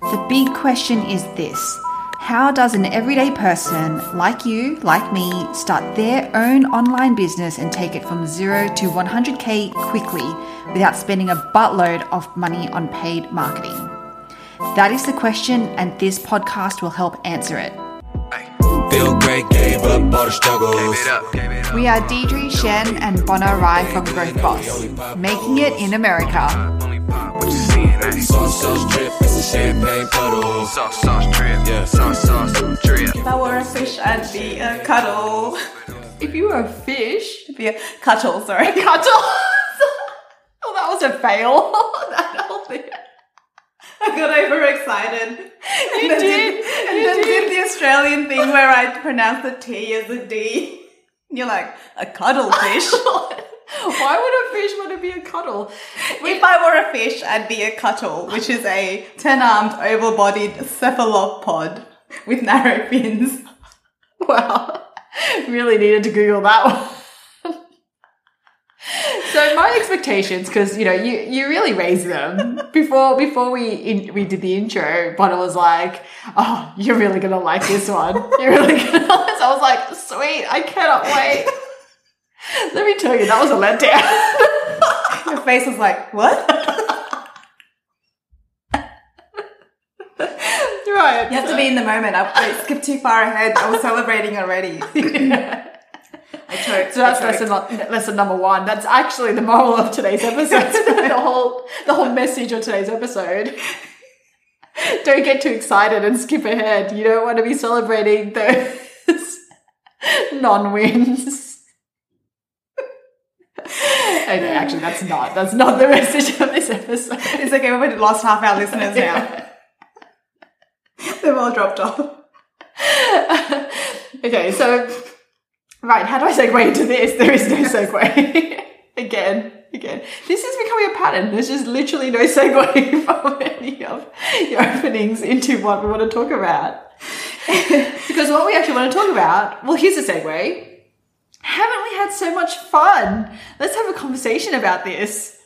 The big question is this: how does an everyday person like you, like me, start their own online business and take it from 0 to 100K quickly without spending a buttload of money on paid marketing? That is the question, and this podcast will help answer it. Feel great, gave up all the struggles. We are Deidre, Shen, and Bona Rai from Growth Boss, making it in America. Sauce drip, it's a champagne puddle. Sauce drip, yeah. Sauce drip. If I were a fish, I'd be a cuddle. If you were a fish, I'd be a cuttle, sorry. a cuttle. Oh, that was a fail. That whole thing. I got overexcited. You did. And then did the Australian thing where I pronounce the T as a D. And you're like, a cuddle fish. Why would a fish want to be a cuddle? If I were a fish, I'd be a cuttle, which is a 10-armed, oval-bodied cephalopod with narrow fins. Wow. Really needed to Google that one. So my expectations, because, you know, you really raised them. Before we did the intro, Bonner was like, oh, you're really going to like this one. You're really going to like this. I was like, sweet, I cannot wait. Let me tell you, that was a letdown. Your face was like, what? Right. You have to be in the moment. I skipped too far ahead. I was celebrating already. I choked. So that's lesson number one. That's actually the moral of today's episode. the whole message of today's episode. Don't get too excited and skip ahead. You don't want to be celebrating those non-wins. Okay, actually, that's not the message of this episode. It's okay, we've lost half our listeners now. They've all dropped off. Okay, so, right, how do I segue into this? There is no segue. Again. This is becoming a pattern. There's just literally no segue from any of your openings into what we want to talk about. Because what we actually want to talk about, well, here's a segue. Haven't we had so much fun? Let's have a conversation about this.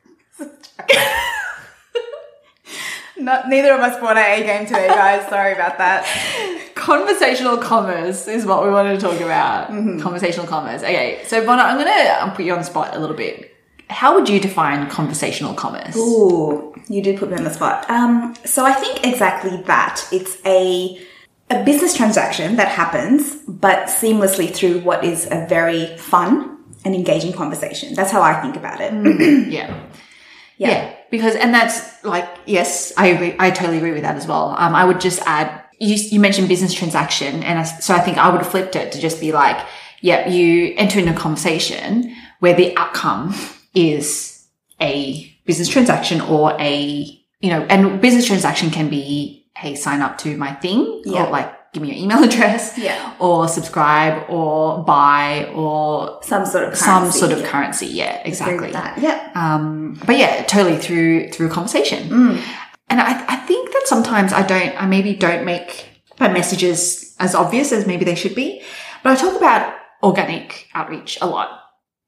Neither of us brought our A game today, guys. Sorry about that. Conversational commerce is what we wanted to talk about. Mm-hmm. Conversational commerce. Okay, so Bona, I'm going to put you on the spot a little bit. How would you define conversational commerce? Ooh, you did put me on the spot. So I think exactly that. It's a business transaction that happens, but seamlessly through what is a very fun and engaging conversation. That's how I think about it. Yeah. Because, and that's like, yes, I agree. I totally agree with that as well. I would just add, you mentioned business transaction. And so I think I would have flipped it to just be like, yeah, you enter in a conversation where the outcome is a business transaction or and business transaction can be, hey, sign up to my thing or like, give me your email address or subscribe or buy or some sort of currency. Yeah, exactly. That. Yeah. But yeah, totally through a conversation. And I think that sometimes I maybe don't make my messages as obvious as maybe they should be, but I talk about organic outreach a lot.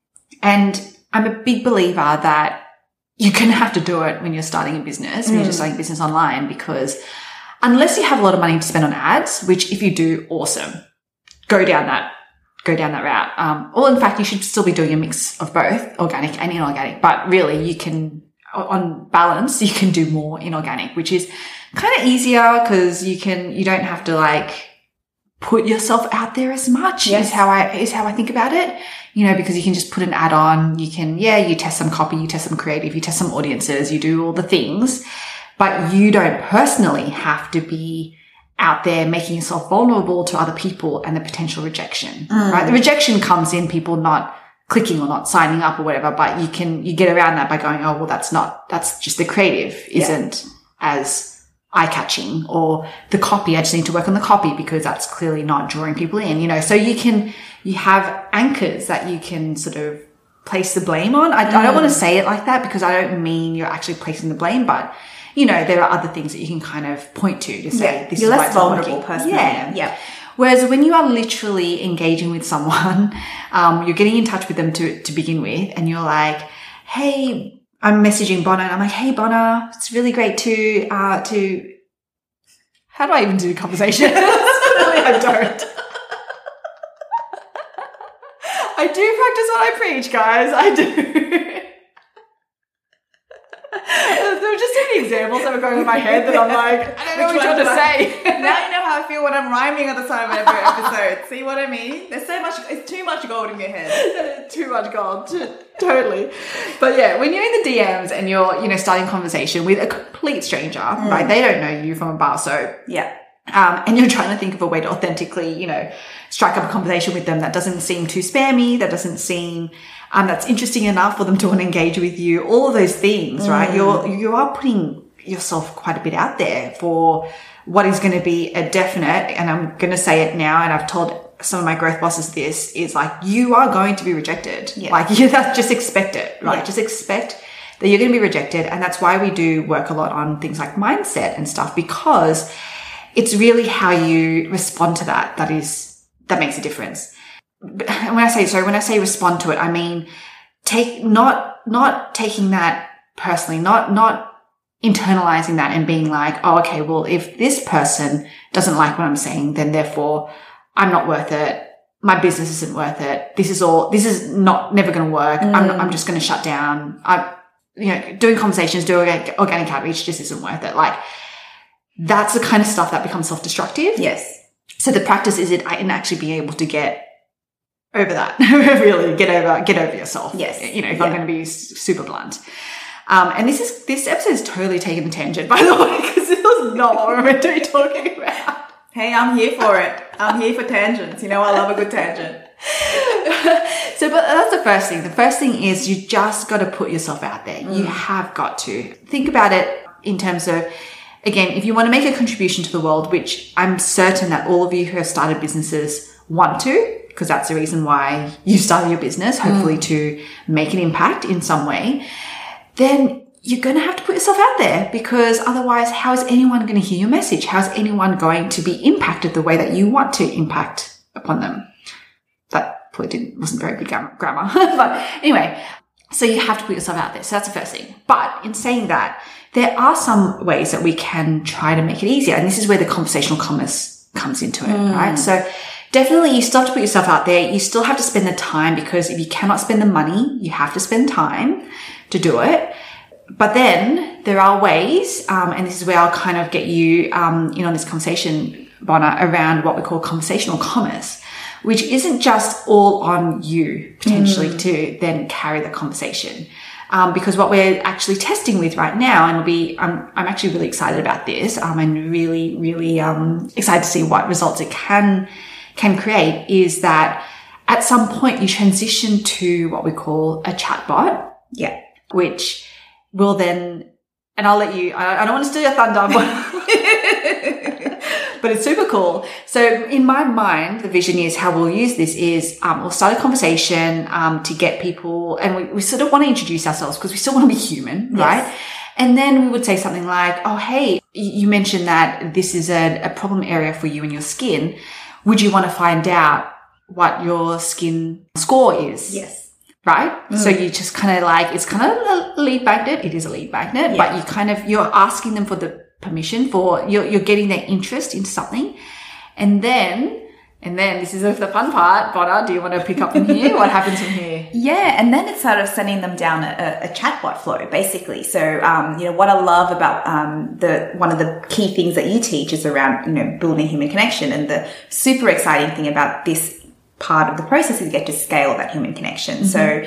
And I'm a big believer that you're going to have to do it when you're starting a business, when you're just starting a business online, because unless you have a lot of money to spend on ads, which if you do, awesome, go down that route. Or in fact, you should still be doing a mix of both organic and inorganic, but really you can, on balance, you can do more inorganic, which is kind of easier because you don't have to like put yourself out there as much is how I think about it, because you can just put an ad on, you test some copy, you test some creative, you test some audiences, you do all the things. But you don't personally have to be out there making yourself vulnerable to other people and the potential rejection, right? The rejection comes in people not clicking or not signing up or whatever, but you get around that by going, oh, well, that's just the creative isn't as eye-catching, or the copy, I just need to work on the copy because that's clearly not drawing people in, so you have anchors that you can sort of place the blame on. I don't want to say it like that because I don't mean you're actually placing the blame, but there are other things that you can kind of point to say this you're is less vulnerable person. Yeah. Whereas when you are literally engaging with someone, you're getting in touch with them to begin with, and you're like, hey, I'm messaging Bona and I'm like, hey, Bona, it's really great to How do I even do conversations? Really, I don't. I do practice what I preach, guys. I do. There were just so many examples that were going in my head that I'm like, I don't know what you're trying to say. Now you know how I feel when I'm rhyming at the start of every episode. See what I mean? There's so much, it's too much gold in your head. Too much gold. Totally. But yeah, when you're in the DMs and you're, starting a conversation with a complete stranger, right? They don't know you from a bar soap. Yeah. And you're trying to think of a way to authentically, strike up a conversation with them that doesn't seem too spammy, that doesn't seem, that's interesting enough for them to want to engage with you. All of those things, right? You are putting yourself quite a bit out there for what is going to be a definite, and I'm going to say it now, and I've told some of my growth bosses this, is like, you are going to be rejected. Yeah. Like, just expect it, right? Yeah. Just expect that you're going to be rejected. And that's why we do work a lot on things like mindset and stuff, because it's really how you respond to that that makes a difference. And when I say respond to it, I mean not taking that personally, not internalizing that and being like, oh, okay, well, if this person doesn't like what I'm saying, then therefore I'm not worth it. My business isn't worth it. This is never going to work. I'm just going to shut down. Doing conversations, doing organic outreach just isn't worth it. Like, that's the kind of stuff that becomes self-destructive. Yes. So the practice is in actually being able to get over that, really get over yourself. Yes. If I'm going to be super blunt. And this episode is totally taking a tangent, by the way, because this was not what we're meant to be talking about. Hey, I'm here for it. I'm here for tangents. I love a good tangent. But that's the first thing. The first thing is you just got to put yourself out there. You have got to think about it in terms of, again, if you want to make a contribution to the world, which I'm certain that all of you who have started businesses want to, because that's the reason why you started your business, hopefully to make an impact in some way, then you're going to have to put yourself out there, because otherwise, how is anyone going to hear your message? How is anyone going to be impacted the way that you want to impact upon them? That probably wasn't very good grammar. But anyway, so you have to put yourself out there. So that's the first thing. But in saying that, there are some ways that we can try to make it easier. And this is where the conversational commerce comes into it, right? So definitely you still have to put yourself out there. You still have to spend the time, because if you cannot spend the money, you have to spend time to do it. But then there are ways, and this is where I'll kind of get you in on this conversation, Bona, around what we call conversational commerce, which isn't just all on you potentially to then carry the conversation. Because what we're actually testing with right now, and I'm actually really excited about this, and really, really excited to see what results it can create, is that at some point you transition to what we call a chatbot. Yeah. Which will then, and I'll let you, I don't want to steal your thunder, but it's super cool. So in my mind, the vision is how we'll use this is, we'll start a conversation, to get people, and we sort of want to introduce ourselves because we still want to be human, right? And then we would say something like, oh, hey, you mentioned that this is a problem area for you and your skin. Would you want to find out what your skin score is? Yes. Right? So you just kind of like, it's kind of a lead magnet. It is a lead magnet, but you're asking them for the permission you're getting their interest into something. And then this is the fun part. Bona, do you want to pick up from here? What happens from here? Yeah. And then it's sort of sending them down a chatbot flow, basically. So, what I love about, one of the key things that you teach is around, building human connection. And the super exciting thing about this part of the process is you get to scale that human connection. So,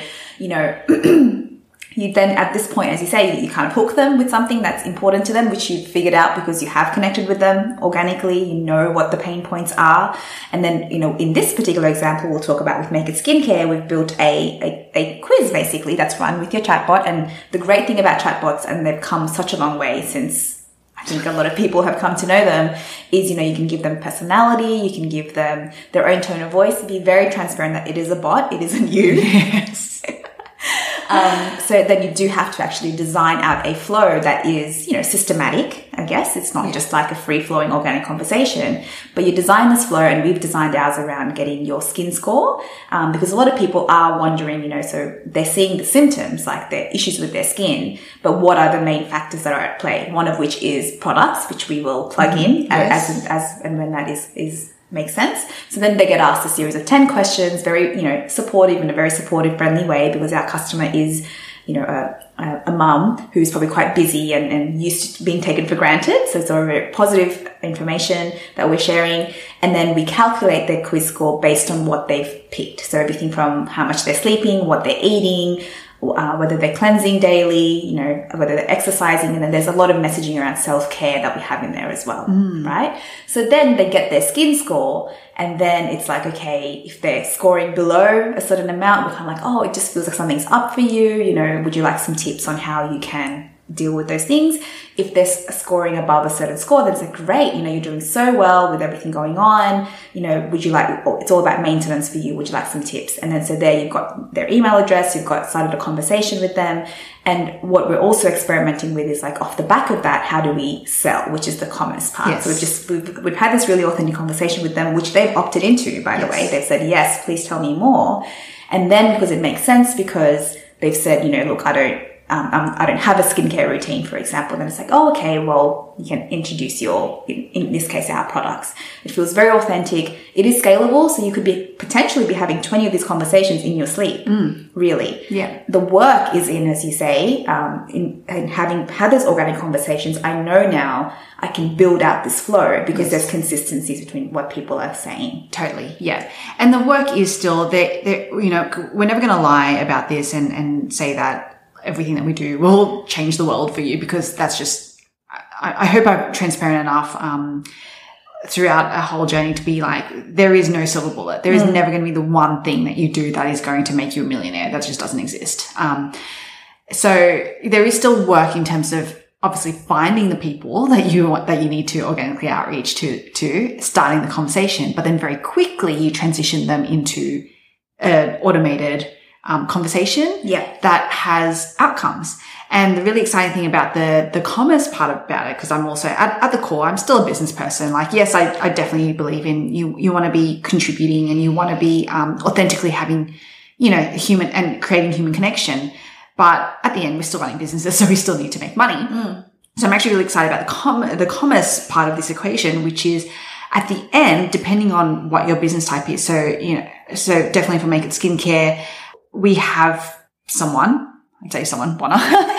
you then at this point, as you say, you kind of hook them with something that's important to them, which you've figured out because you have connected with them organically. You know what the pain points are. And then, in this particular example, we'll talk about with Make It Skincare, we've built a quiz basically that's run with your chatbot. And the great thing about chatbots, and they've come such a long way since I think a lot of people have come to know them, is, you can give them personality, you can give them their own tone of voice, be very transparent that it is a bot, it isn't you. Yes. So then you do have to actually design out a flow that is, systematic, I guess. It's not just like a free-flowing organic conversation, but you design this flow, and we've designed ours around getting your skin score, because a lot of people are wondering, so they're seeing the symptoms, like the issues with their skin, but what are the main factors that are at play? One of which is products, which we will plug in as and when that is makes sense. So then they get asked a series of 10 questions, very, supportive, in a very supportive, friendly way, because our customer is, a mum who's probably quite busy and used to being taken for granted. So it's all very positive information that we're sharing. And then we calculate their quiz score based on what they've picked. So everything from how much they're sleeping, what they're eating, whether they're cleansing daily, whether they're exercising. And then there's a lot of messaging around self-care that we have in there as well, right? So then they get their skin score, and then it's like, okay, if they're scoring below a certain amount, we're kind of like, oh, it just feels like something's up for you. Would you like some tips on how you can deal with those things? If they're scoring above a certain score, then it's like, great, you're doing so well with everything going on. Would you like, it's all about maintenance for you. Would you like some tips? And then so there you've got their email address, you've got started a conversation with them. And what we're also experimenting with is like, off the back of that, how do we sell, which is the commerce part. Yes. So we've had this really authentic conversation with them, which they've opted into, by the way. They've said, yes, please tell me more. And then because it makes sense, because they've said, look, I don't have a skincare routine, for example. Then it's like, oh, okay, well, you can introduce in this case, our products. It feels very authentic. It is scalable. So you could potentially be having 20 of these conversations in your sleep. Really. Yeah. The work is in, as you say, in having had those organic conversations. I know now I can build out this flow because there's consistencies between what people are saying. Totally. Yeah. And the work is still there. We're never going to lie about this and say that everything that we do will change the world for you, because that's just, I hope I'm transparent enough throughout our whole journey to be like, there is no silver bullet. There is never going to be the one thing that you do that is going to make you a millionaire. That just doesn't exist. So there is still work in terms of obviously finding the people that you need to organically outreach to starting the conversation, but then very quickly you transition them into an automated conversation that has outcomes. And the really exciting thing about the commerce part about it, because I'm also at the core, I'm still a business person. Like, yes, I definitely believe in you want to be contributing, and you want to be authentically having, human and creating human connection. But at the end, we're still running businesses, so we still need to make money. So I'm actually really excited about the commerce part of this equation, which is at the end, depending on what your business type is. So, so definitely for Make It Skincare, we have someone, Bona,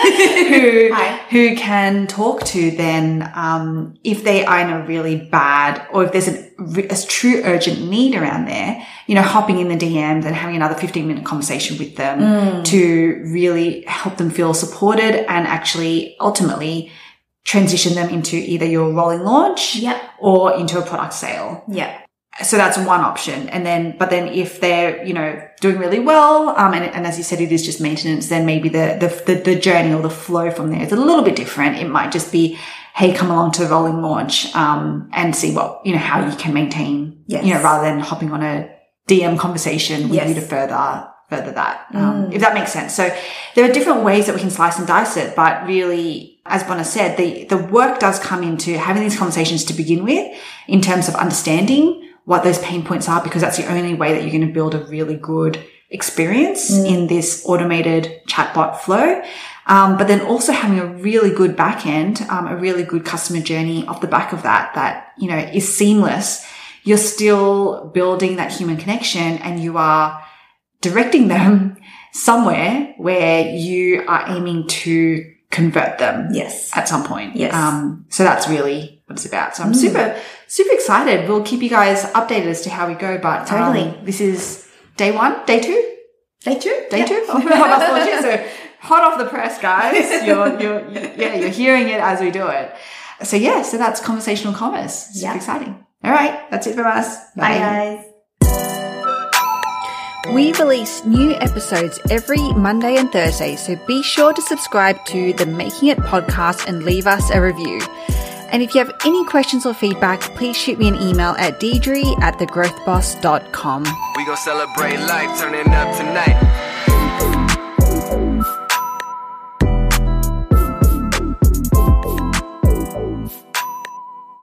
who can talk to then, if they are in a really bad, or if there's a true urgent need around there, hopping in the DMs and having another 15-minute conversation with them to really help them feel supported and actually ultimately transition them into either your rolling launch or into a product sale. So that's one option. But then if they're, doing really well, and as you said, it is just maintenance, then maybe the journey or the flow from there is a little bit different. It might just be, hey, come along to the rolling launch, and see what, how you can maintain, rather than hopping on a DM conversation with you to further that, if that makes sense. So there are different ways that we can slice and dice it, but really, as Bona said, the work does come into having these conversations to begin with, in terms of understanding what those pain points are, because that's the only way that you're going to build a really good experience in this automated chatbot flow. But then also having a really good back end, a really good customer journey off the back of that, is seamless. You're still building that human connection, and you are directing them somewhere where you are aiming to convert them. At some point. So that's really what it's about. So I'm super excited. We'll keep you guys updated as to how we go, but this is day 1, day 2? Day 2 of our launch. So hot off the press, guys. You're hearing it as we do it. So so that's conversational commerce. Super exciting. All right. That's it from us. Bye guys. We release new episodes every Monday and Thursday, so be sure to subscribe to the Making It podcast and leave us a review. And if you have any questions or feedback, please shoot me an email at deidre@thegrowthboss.com. We gon' celebrate life, turning up tonight.